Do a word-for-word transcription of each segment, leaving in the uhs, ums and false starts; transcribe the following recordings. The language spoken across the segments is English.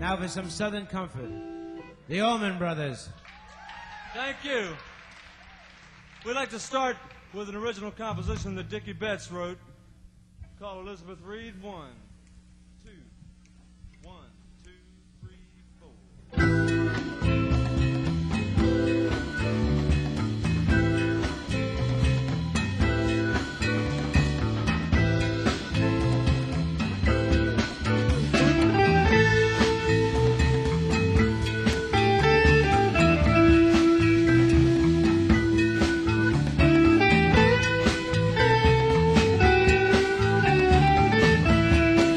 Now for some Southern comfort. The Allman Brothers. Thank you. We'd like to start with an original composition that Dickie Betts wrote called Elizabeth Reed. One, two, one, two, three, four. Thank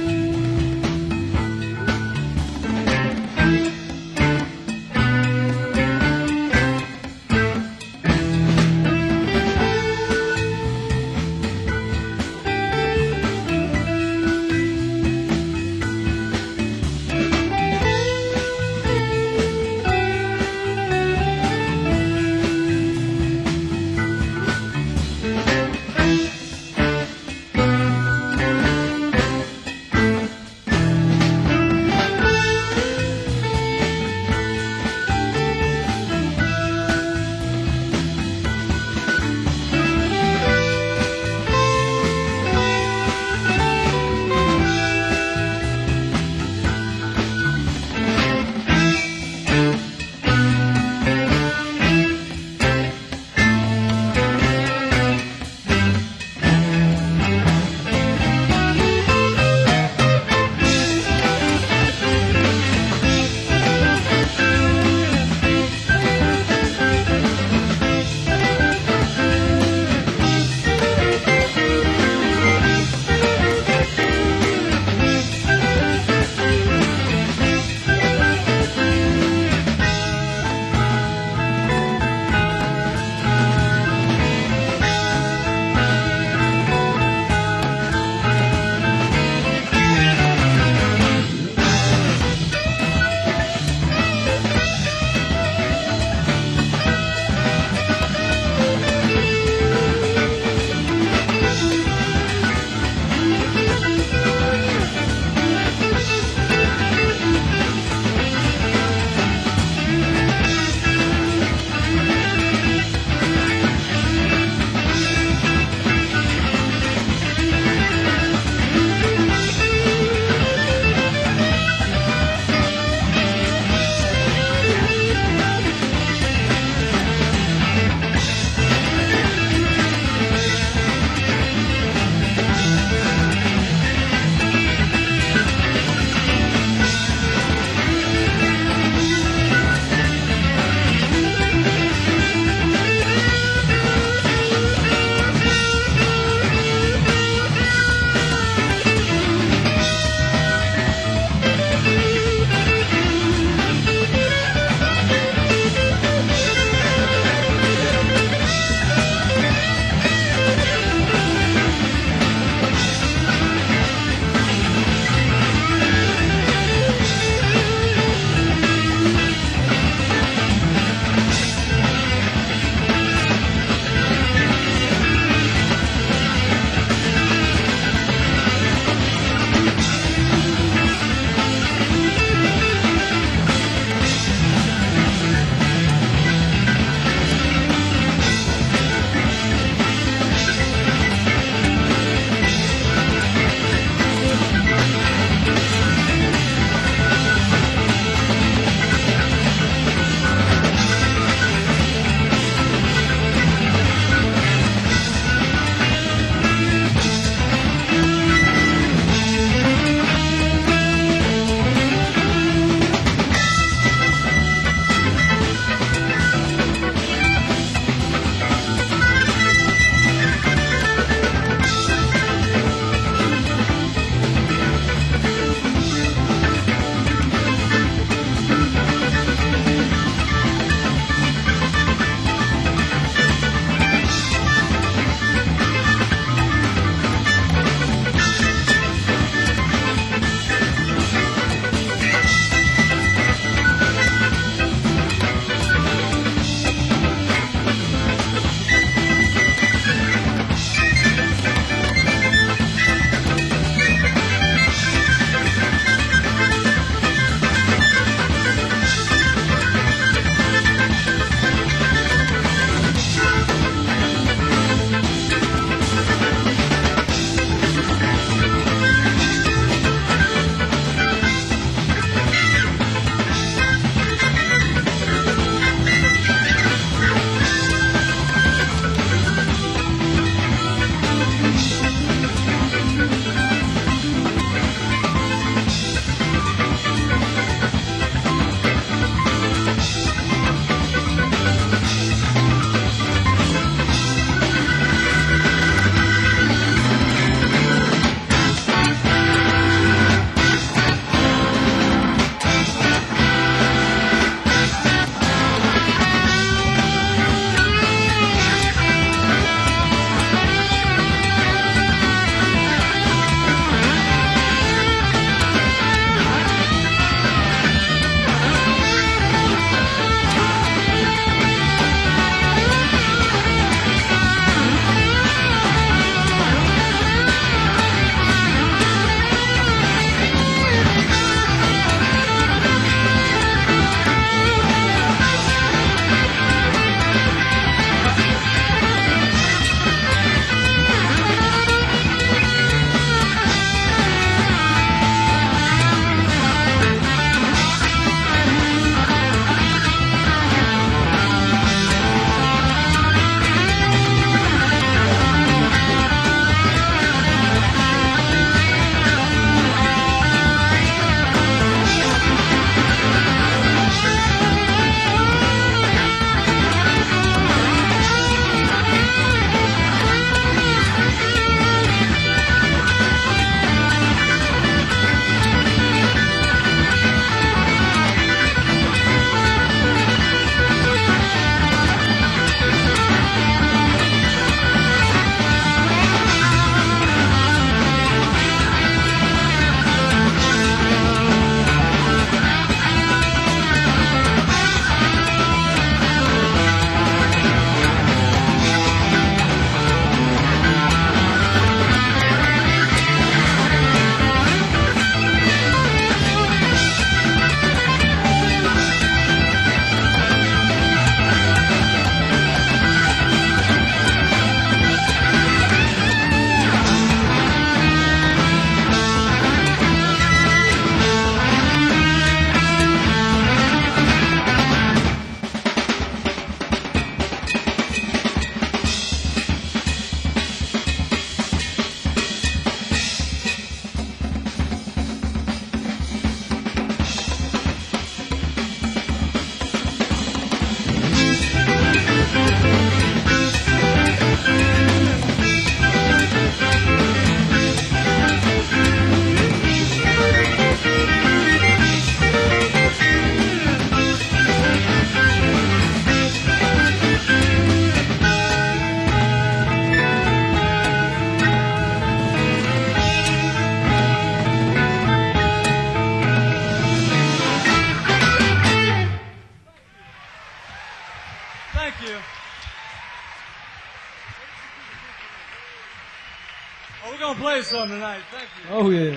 play some tonight. Thank you. Oh, yeah.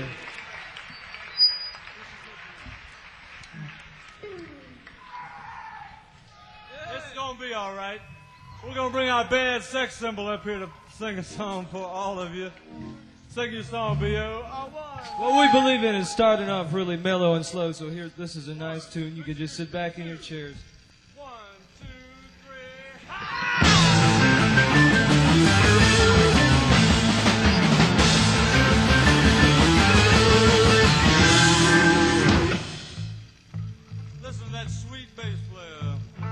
It's gonna be all right. We're gonna bring our bad sex symbol up here to sing a song for all of you. Sing your song, B O. What we believe in is starting off really mellow and slow, so here, this is a nice tune. You can just sit back in your chairs. One, two, three. Listen to that sweet bass player.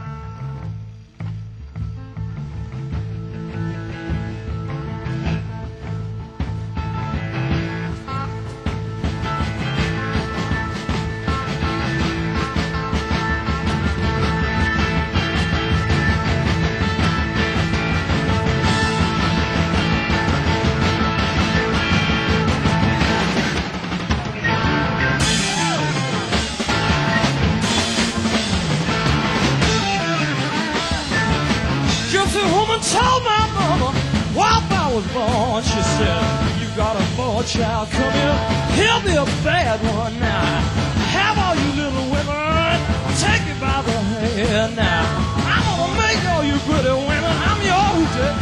Told my mama while I was born, she said, you got a boy child, come here, he'll be a bad one now. Have all you little women, take it by the hand now. I'm gonna make all you pretty women, I'm your hootie.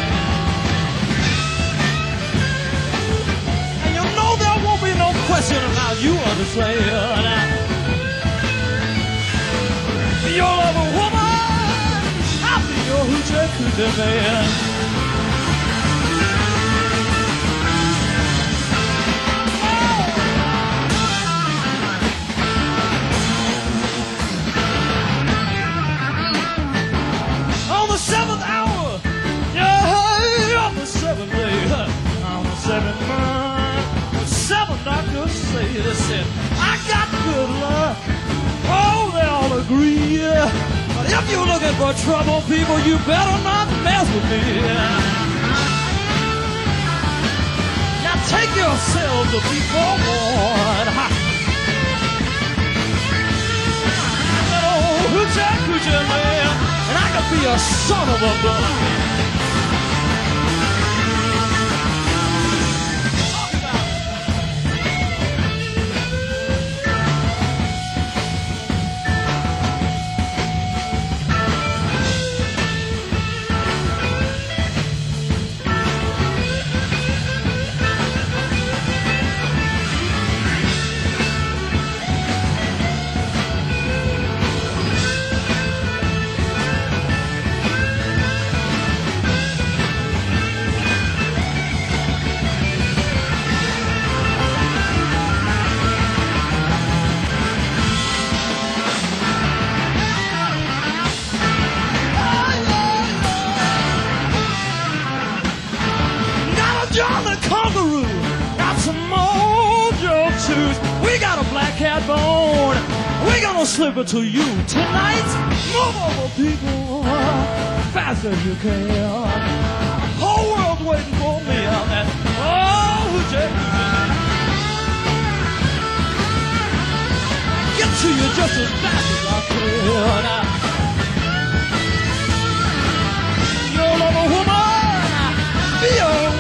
And you know there won't be no question about you understand. You'll love a woman, your hoochie coochie man. On the seventh hour, yeah, on the seventh day, on the seventh month, the seven doctors say, they said, I got good luck. Oh, they all agree. If you're looking for trouble, people, you better not mess with me. Now take yourselves to be forewarned. That old hoochie coochie man, and I could be a son of a gun. John the Conqueror, got some mojo too. We got a black cat bone. We're gonna slip it to you tonight. Move over, people, fast as you can. Whole world's waiting for me on that. Oh, hoochie. Get to you just as fast as I can. You'll love a woman. Be a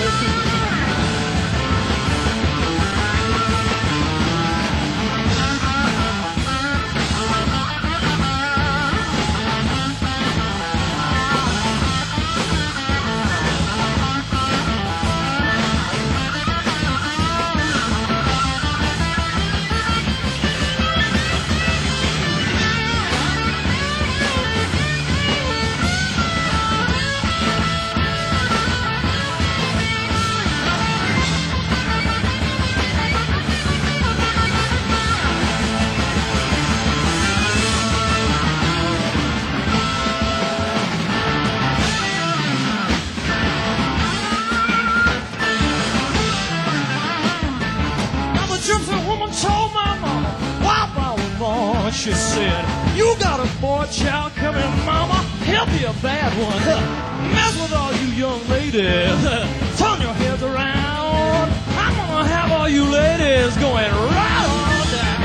she said, you got a boy child coming, mama, he'll be a bad one. Mess with all you young ladies, turn your heads around. I'm gonna have all you ladies going right on down.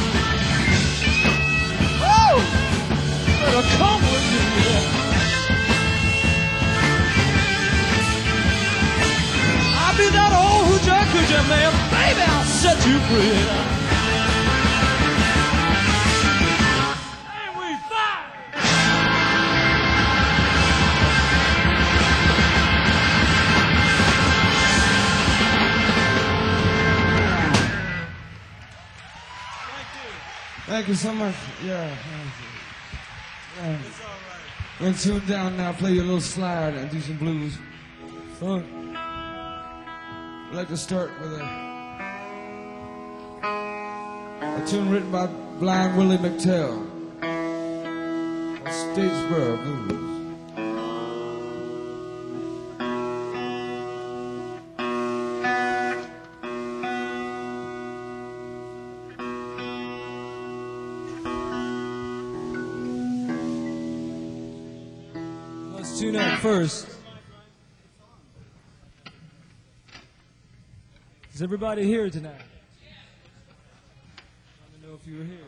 Woo! Better come with me. I'll be that old set you free. And we fire! Thank you so much. Yeah. yeah. When tuned down now, play your little slide and do some blues. Fun. I'd like to start with a, a tune written by Blind Willie McTell. Statesboro Blues. Let's tune up first. Is everybody here tonight? Let me know if you were here.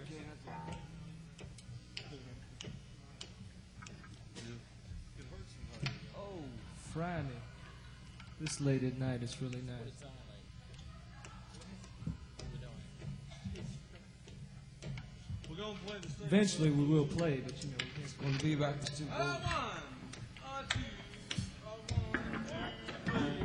Oh, Friday. This late at night is really nice. We're going to play the same. Eventually we will play, but you know, we can't. Gonna be back to two. Uh, one, uh, two, uh, one.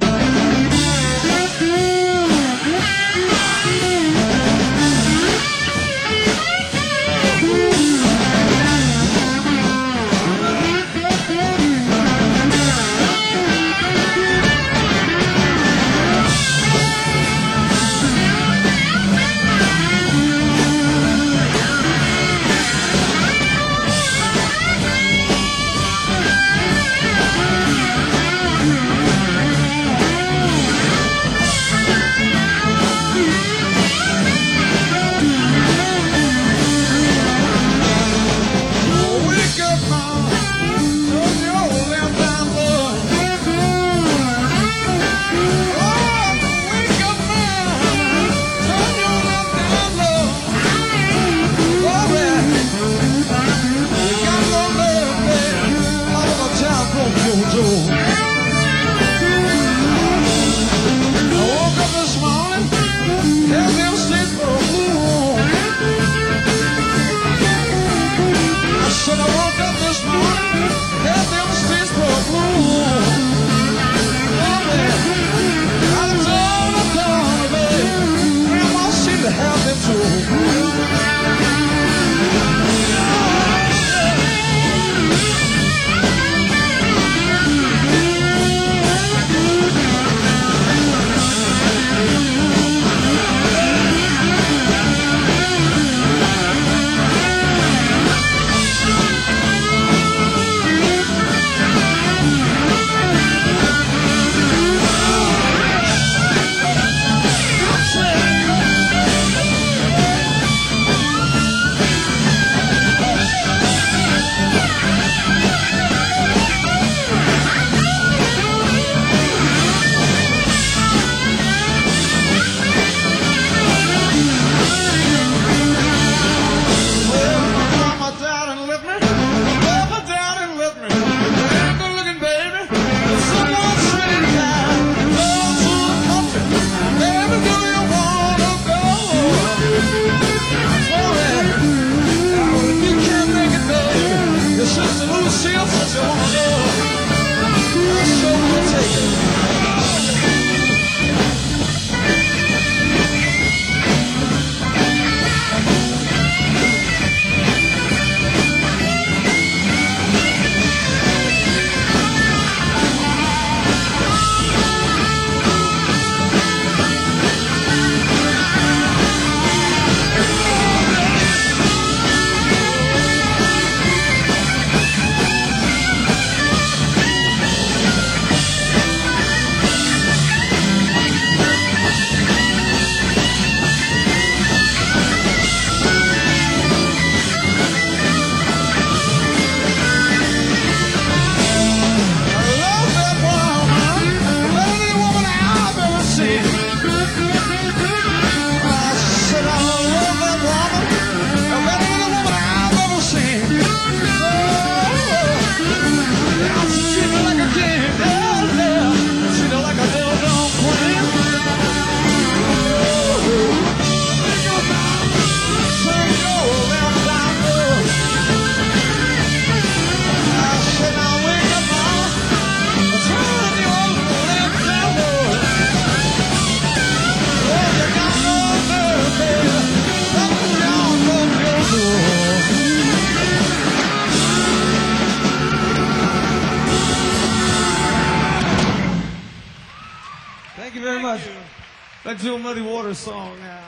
Let's do a Muddy Waters song now.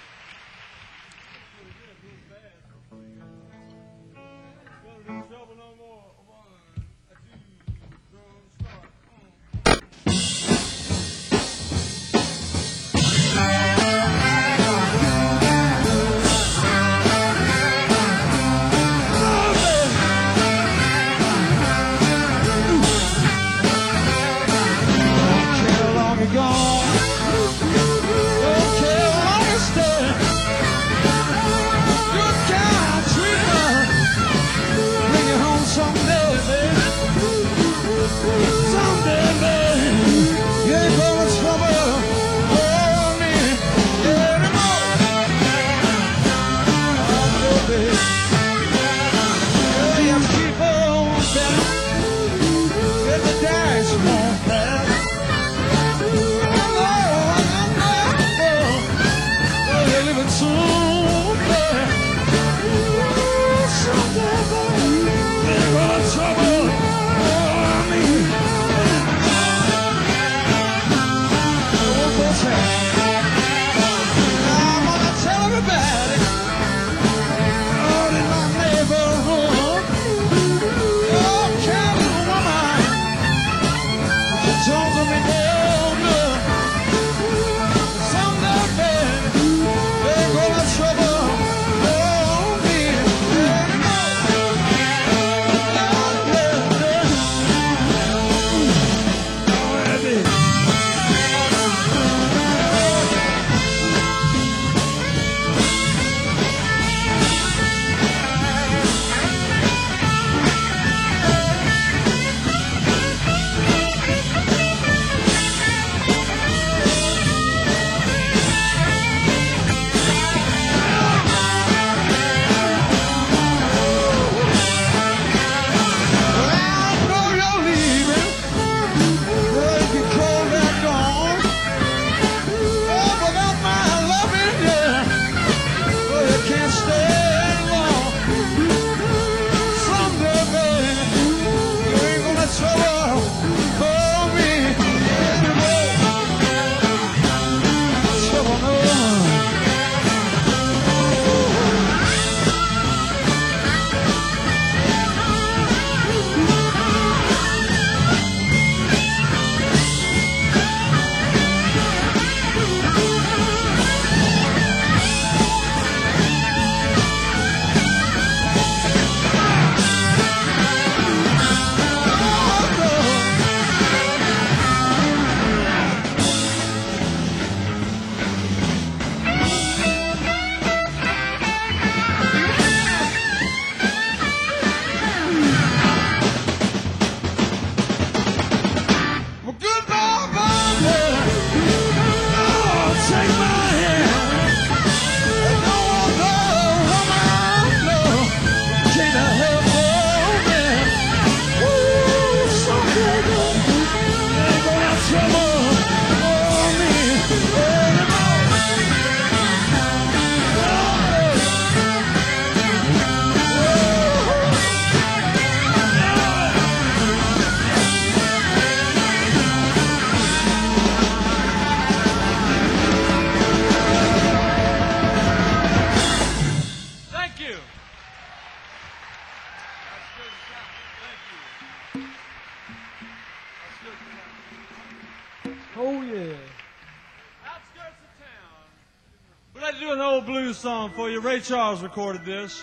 Song for you. Ray Charles recorded this.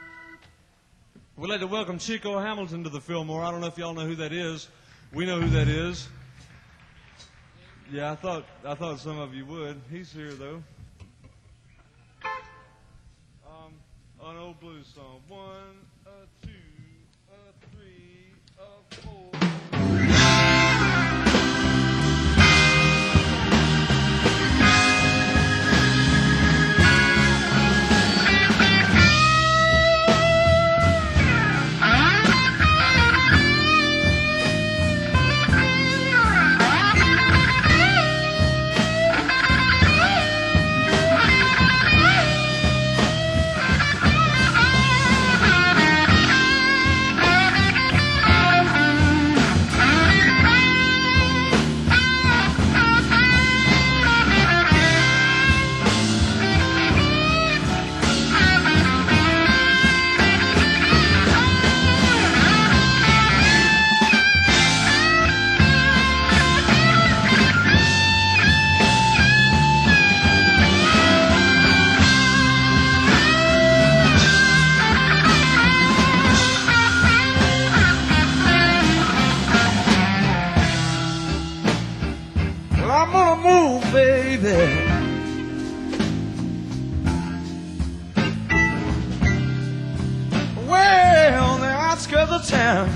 We'd like to welcome Chico Hamilton to the Fillmore. I don't know if y'all know who that is. We know who that is. Yeah, I thought I thought some of you would. He's here though. Um, an old blues song. One, uh, two, uh, three, uh, four. Thank you. town.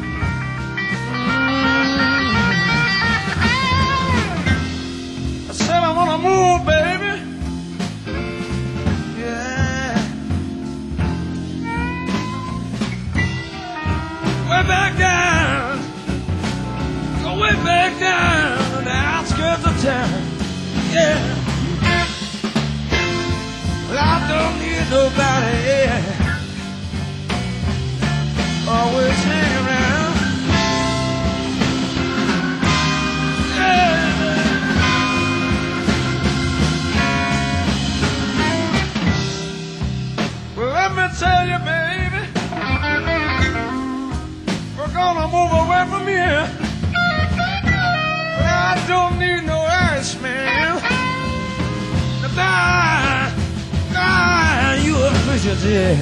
I said I wanna move, baby. Yeah. Way back down, go way back down to the outskirts of town. Yeah. Well, I don't need nobody. Yeah. Always hang around. Yeah. Well, let me tell you, baby, we're gonna move away from here. Well, I don't need no Irishman. Nah, nah, you a fugitive.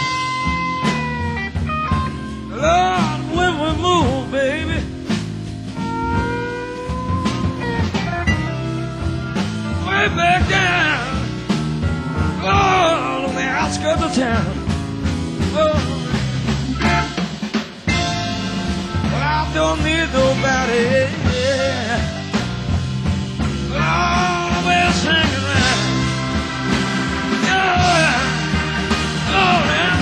Lord, when we move, baby, way back down, oh, on the outskirts of town. Oh. Well, I don't need nobody. Yeah. Always hanging around. Yeah. Oh, man.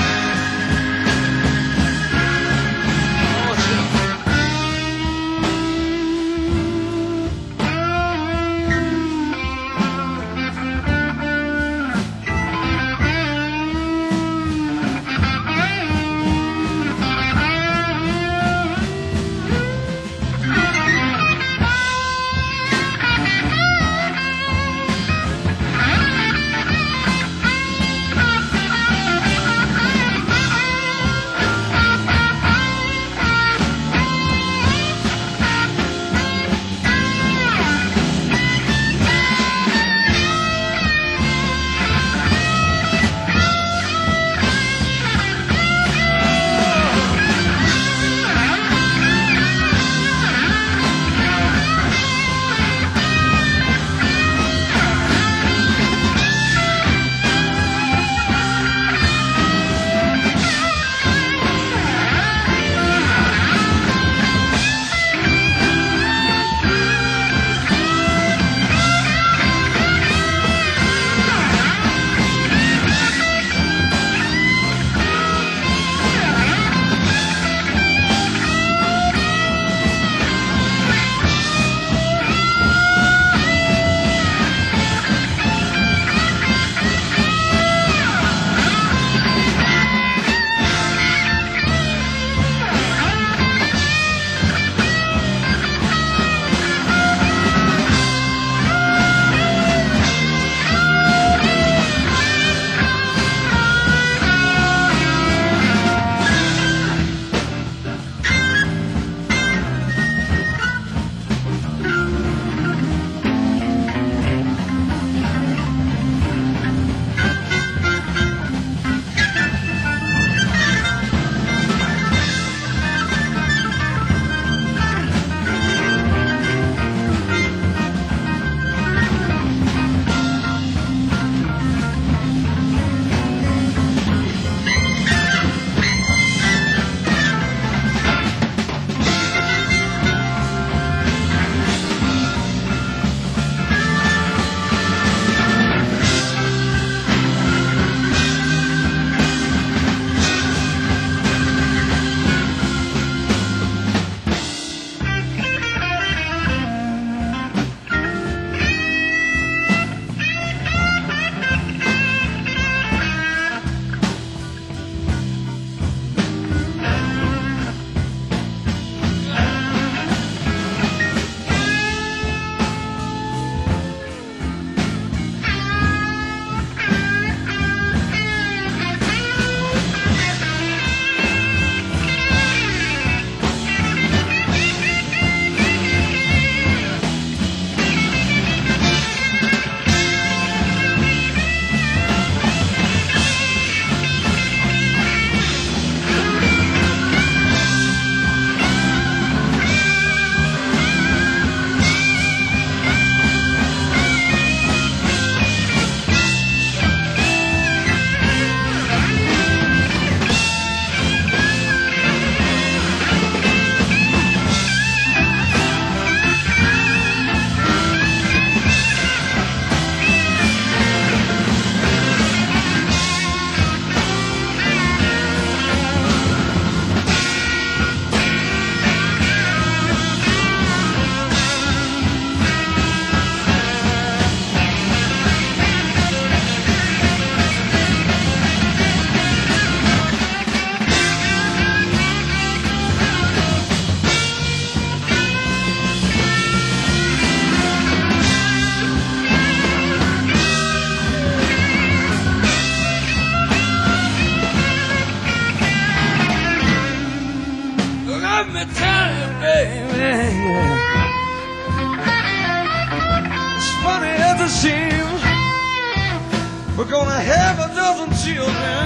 children,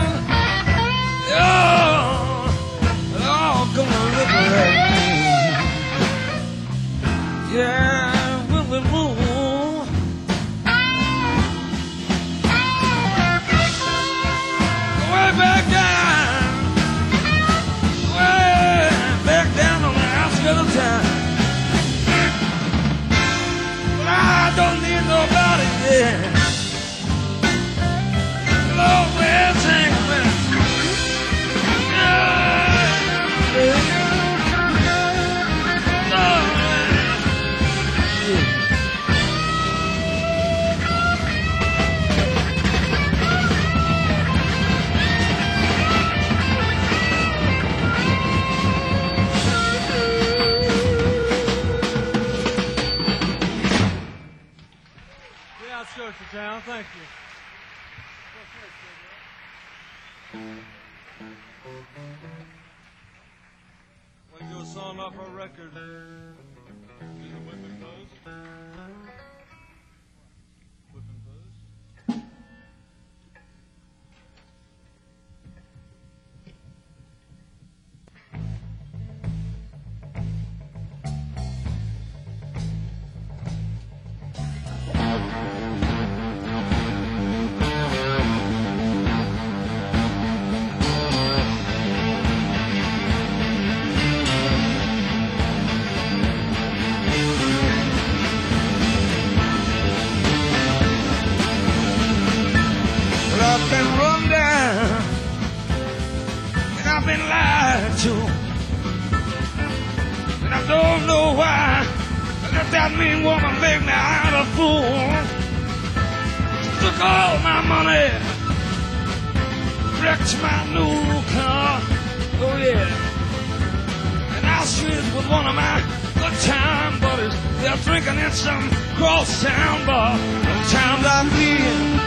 oh, they're all gonna look at me. Yeah, will we move? Way back down, way back down on the outskirts of town. But I don't need nobody there. Lord, where's England? Yeah, yeah. Outskirts of town, thank you. Want to do a song off our record? Is it Whipping Post? Whipping Post? I've been run down and I've been lied to, and I don't know why. Let that mean woman make me out a fool. Took all my money, wrecked my new car. Oh yeah, and I street with one of my good time buddies. They're drinking in some cross town bar. Sometimes I feel.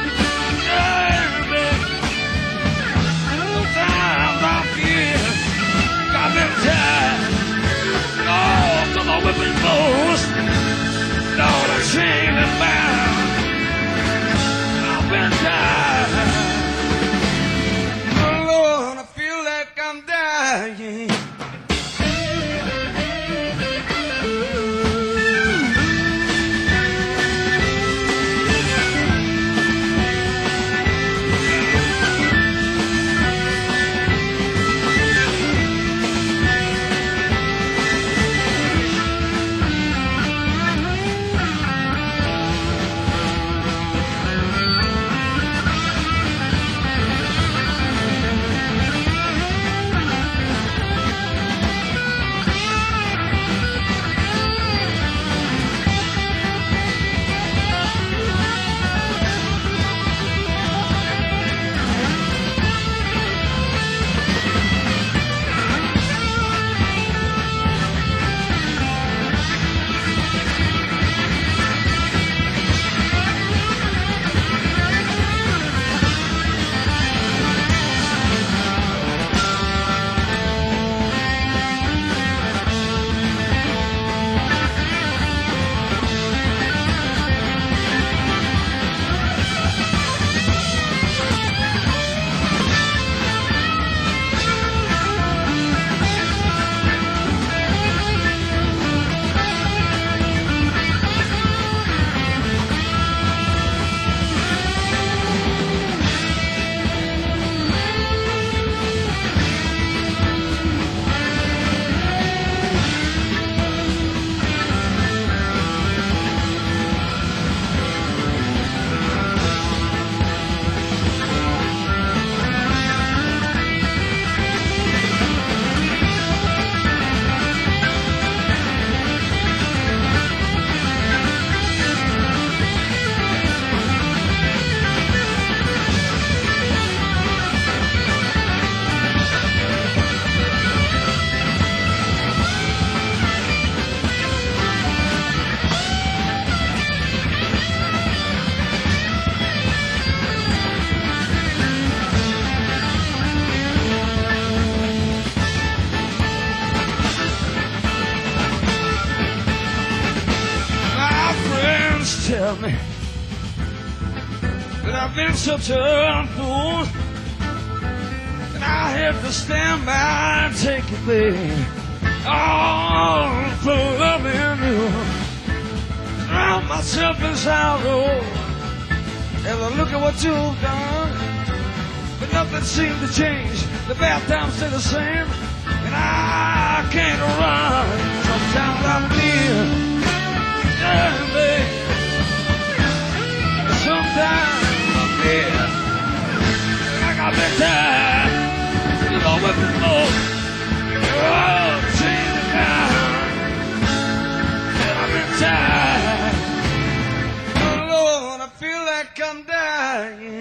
Sometimes I feel I've been tied, oh, to the whipping post, Lord, I'm chained and bound. I've been tied, oh Lord, I feel like I'm dying. Tell me that I've been such a fool. scared to stand by and take it there. Oh, so love me anew. Drown myself in sorrow as I look at what you've done. But nothing seemed to change. The bath times stay the same, and I can't run. Sometimes I feel, yeah, babe. Sometimes I feel like I've been tired. You know, with the Lord, oh, change it down. And I've been tired. Oh Lord, I feel like I'm dying.